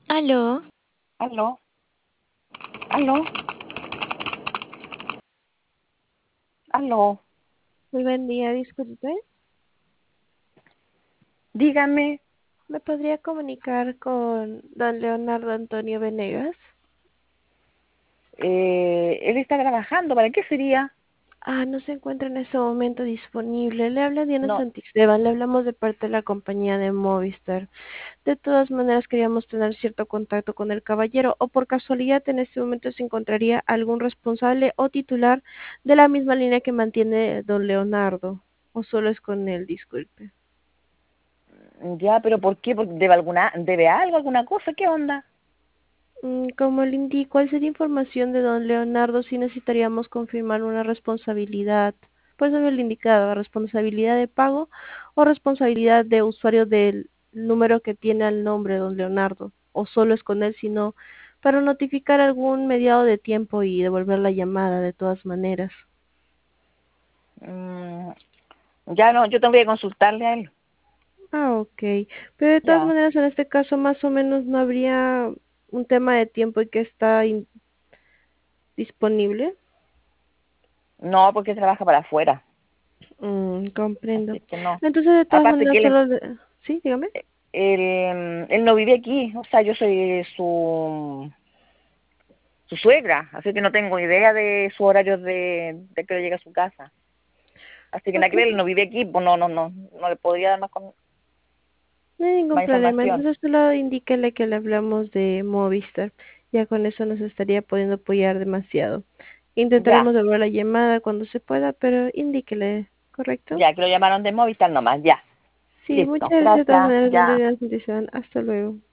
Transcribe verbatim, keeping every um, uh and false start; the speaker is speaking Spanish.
Aló, Aló, aló, aló. Muy buen día, disculpe. Dígame, ¿Me podría comunicar con don Leonardo Antonio Venegas? eh, él está trabajando, ¿para qué sería? Ah, no se encuentra en este momento disponible. Le habla Diana No, Santisteban, le hablamos de parte de la compañía de Movistar. De todas maneras, queríamos tener cierto contacto con el caballero, o por casualidad en este momento se encontraría algún responsable o titular de la misma línea que mantiene don Leonardo, o solo es con él, disculpe. ya, pero ¿por qué? ¿Porque debe alguna, debe algo, alguna cosa? ¿Qué onda? Mm, Como le indico, ¿cuál sería información de don Leonardo si necesitaríamos confirmar una responsabilidad? Pues eso es el indicado, responsabilidad de pago o responsabilidad de usuario del número que tiene al nombre de don Leonardo, o solo es con él, sino para notificar algún mediado de tiempo y devolver la llamada de todas maneras. Mm, ya no, yo tengo que consultarle a él. Ah, ok. Pero de todas Ya, maneras, en este caso, más o menos no habría un tema de tiempo y que está in- disponible. no, porque trabaja para afuera, Mm, comprendo. así que no. Entonces, de todas Aparte que maneras, él, solo... le- Sí, dígame. él, él no vive aquí, o sea, yo soy su, su suegra, así que no tengo idea de su horario de, de que llega a su casa. Así que nada Ok, que ver, él no vive aquí, pues no, no, no, no le podría dar más, con- no hay ningún más problema. información. Entonces, solo indíquele que le hablamos de Movistar. Ya con eso nos estaría pudiendo apoyar demasiado. Ya, Intentaremos devolver la llamada cuando se pueda, pero indíquele, ¿correcto? ya, que lo llamaron de Movistar nomás, ya. Sí, muchas Listo, gracias de todas gracias, maneras, don ya. Leonardo. Hasta luego.